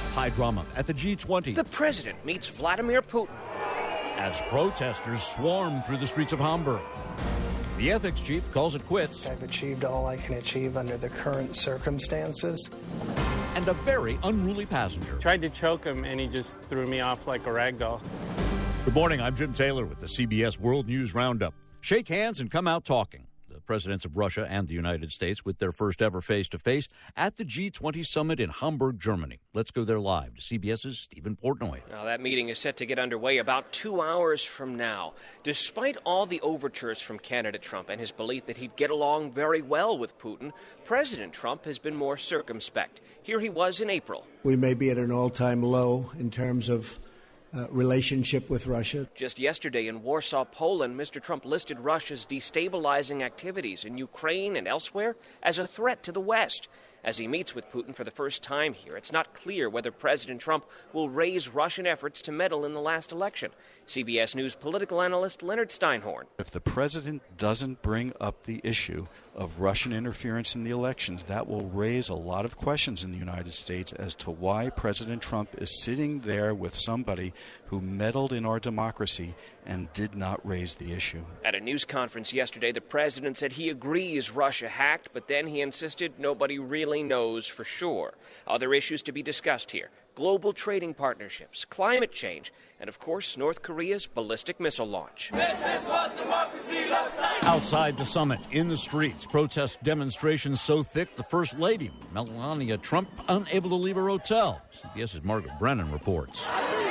High drama at the G20. The president meets Vladimir Putin. As protesters swarm through the streets of Hamburg. The ethics chief calls it quits. I've achieved all I can achieve under the current circumstances. And a very unruly passenger. Tried to choke him, and he just threw me off like a rag doll. Good morning, I'm Jim Taylor with the CBS World News Roundup. Shake hands and come out talking. The presidents of Russia and the United States with their first ever face-to-face at the G20 summit in Hamburg, Germany. Let's go there live to CBS's Stephen Portnoy. Now, that meeting is set to get underway about 2 hours from now. Despite all the overtures from candidate Trump and his belief that he'd get along very well with Putin, President Trump has been more circumspect. Here he was in April. We may be at an all-time low in terms of relationship with Russia. Just yesterday in Warsaw, Poland, Mr. Trump listed Russia's destabilizing activities in Ukraine and elsewhere as a threat to the West. As he meets with Putin for the first time here, it's not clear whether President Trump will raise Russian efforts to meddle in the last election. CBS News political analyst Leonard Steinhorn. If the president doesn't bring up the issue of Russian interference in the elections, that will raise a lot of questions in the United States as to why President Trump is sitting there with somebody who meddled in our democracy and did not raise the issue. At a news conference yesterday, the president said he agrees Russia hacked, but then he insisted nobody really knows for sure. Other issues to be discussed here: global trading partnerships, climate change, and of course, North Korea's ballistic missile launch. This is what democracy looks like. Outside the summit, in the streets, protest demonstrations so thick, the First Lady, Melania Trump, unable to leave her hotel. CBS's Margaret Brennan reports.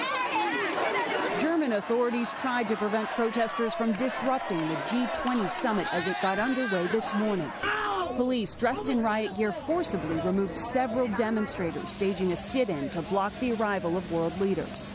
German authorities tried to prevent protesters from disrupting the G20 summit as it got underway this morning. Police dressed in riot gear forcibly removed several demonstrators, staging a sit-in to block the arrival of world leaders.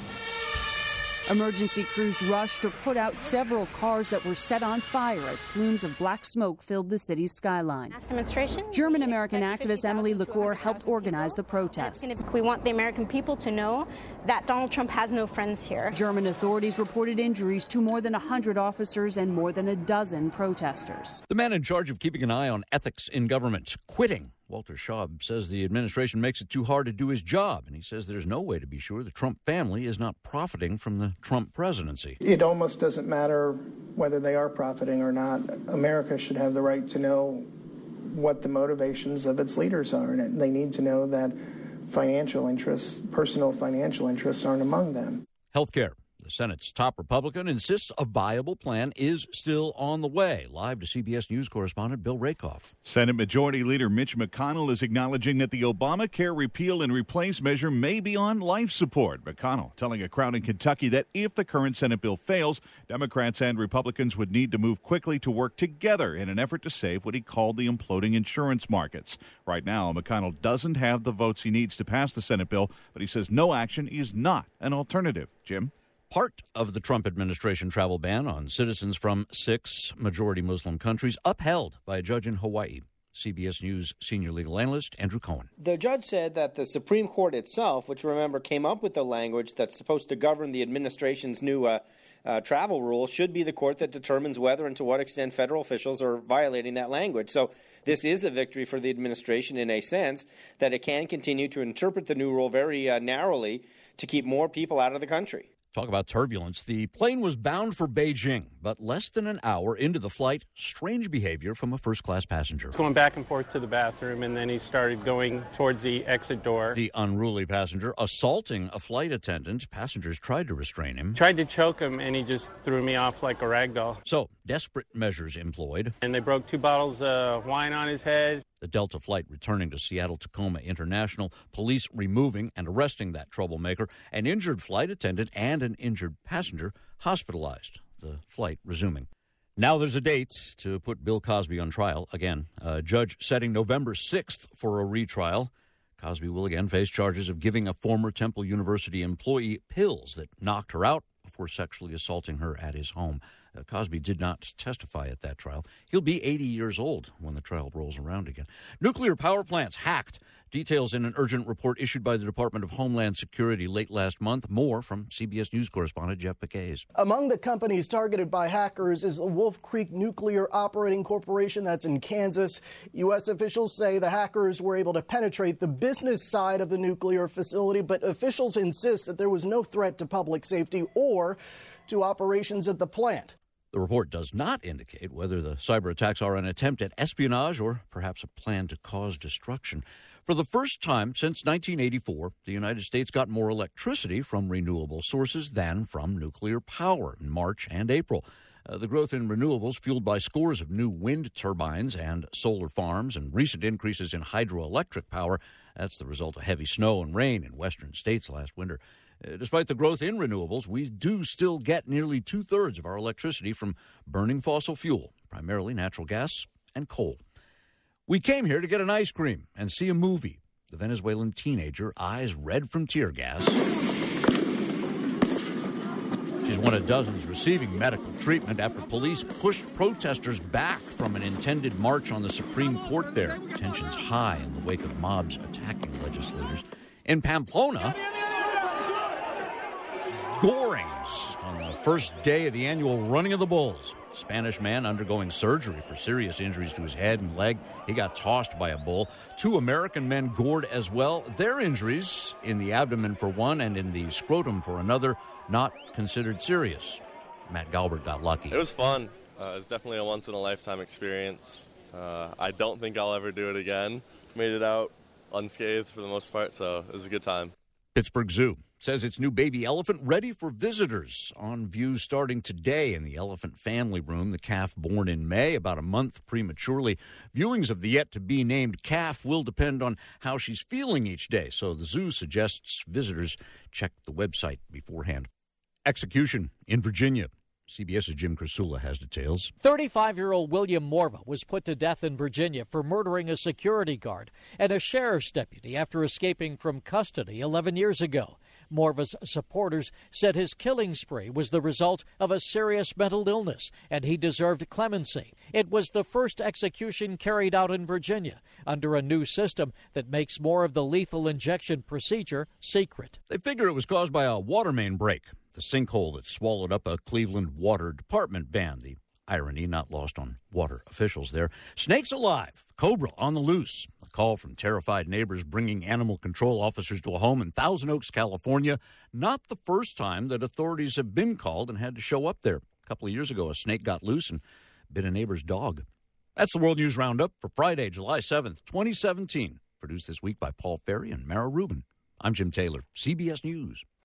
Emergency crews rushed to put out several cars that were set on fire as plumes of black smoke filled the city's skyline. Mass demonstration. German-American activist Emily LaCour helped organize the protest. We want the American people to know that Donald Trump has no friends here. German authorities reported injuries to more than 100 officers and more than a dozen protesters. The man in charge of keeping an eye on ethics in government quitting. Walter Schaub says the administration makes it too hard to do his job, and he says there's no way to be sure the Trump family is not profiting from the Trump presidency. It almost doesn't matter whether they are profiting or not. America should have the right to know what the motivations of its leaders are, and they need to know that financial interests, personal financial interests, aren't among them. Healthcare. The Senate's top Republican insists a viable plan is still on the way. Live to CBS News correspondent Bill Rakoff. Senate Majority Leader Mitch McConnell is acknowledging that the Obamacare repeal and replace measure may be on life support. McConnell telling a crowd in Kentucky that if the current Senate bill fails, Democrats and Republicans would need to move quickly to work together in an effort to save what he called the imploding insurance markets. Right now, McConnell doesn't have the votes he needs to pass the Senate bill, but he says no action is not an alternative. Jim? Part of the Trump administration travel ban on citizens from 6 majority Muslim countries upheld by a judge in Hawaii. CBS News senior legal analyst Andrew Cohen. The judge said that the Supreme Court itself, which remember came up with the language that's supposed to govern the administration's new travel rule, should be the court that determines whether and to what extent federal officials are violating that language. So this is a victory for the administration in a sense that it can continue to interpret the new rule very narrowly to keep more people out of the country. Talk about turbulence. The plane was bound for Beijing, but less than an hour into the flight, strange behavior from a first-class passenger. Going back and forth to the bathroom, and then he started going towards the exit door. The unruly passenger assaulting a flight attendant. Passengers tried to restrain him. Tried to choke him, and he just threw me off like a rag doll. So, desperate measures employed. And they broke 2 bottles of wine on his head. The Delta flight returning to Seattle-Tacoma International, police removing and arresting that troublemaker, an injured flight attendant and an injured passenger hospitalized, the flight resuming. Now there's a date to put Bill Cosby on trial again. A judge setting November 6th for a retrial. Cosby will again face charges of giving a former Temple University employee pills that knocked her out before sexually assaulting her at his home. Cosby did not testify at that trial. He'll be 80 years old when the trial rolls around again. Nuclear power plants hacked. Details in an urgent report issued by the Department of Homeland Security late last month. More from CBS News correspondent Jeff McKays. Among the companies targeted by hackers is the Wolf Creek Nuclear Operating Corporation that's in Kansas. U.S. officials say the hackers were able to penetrate the business side of the nuclear facility, but officials insist that there was no threat to public safety or to operations at the plant. The report does not indicate whether the cyber attacks are an attempt at espionage or perhaps a plan to cause destruction. For the first time since 1984, the United States got more electricity from renewable sources than from nuclear power in March and April. The growth in renewables, fueled by scores of new wind turbines and solar farms and recent increases in hydroelectric power, that's the result of heavy snow and rain in western states last winter. Despite the growth in renewables, we do still get nearly two-thirds of our electricity from burning fossil fuel, primarily natural gas and coal. We came here to get an ice cream and see a movie. The Venezuelan teenager, eyes red from tear gas. She's one of dozens receiving medical treatment after police pushed protesters back from an intended march on the Supreme Court there. Tensions high in the wake of mobs attacking legislators. In Pamplona, gorings on the first day of the annual Running of the Bulls. Spanish man undergoing surgery for serious injuries to his head and leg. He got tossed by a bull. 2 American men gored as well. Their injuries, in the abdomen for one and in the scrotum for another, not considered serious. Matt Galbert got lucky. It was fun. It was definitely a once-in-a-lifetime experience. I don't think I'll ever do it again. Made it out unscathed for the most part, so it was a good time. Pittsburgh Zoo says its new baby elephant ready for visitors. On view starting today in the Elephant Family Room. The calf born in May, about a month prematurely. Viewings of the yet-to-be-named calf will depend on how she's feeling each day, so the zoo suggests visitors check the website beforehand. Execution in Virginia. CBS's Jim Krasula has details. 35-year-old William Morva was put to death in Virginia for murdering a security guard and a sheriff's deputy after escaping from custody 11 years ago. Morva's supporters said his killing spree was the result of a serious mental illness and he deserved clemency. It was the first execution carried out in Virginia under a new system that makes more of the lethal injection procedure secret. They figure it was caused by a water main break. The sinkhole that swallowed up a Cleveland Water Department van. The irony not lost on water officials there. Snakes alive, cobra on the loose. A call from terrified neighbors bringing animal control officers to a home in Thousand Oaks, California. Not the first time that authorities have been called and had to show up there. A couple of years ago, a snake got loose and bit a neighbor's dog. That's the World News Roundup for Friday, July 7th, 2017. Produced this week by Paul Ferry and Mara Rubin. I'm Jim Taylor, CBS News.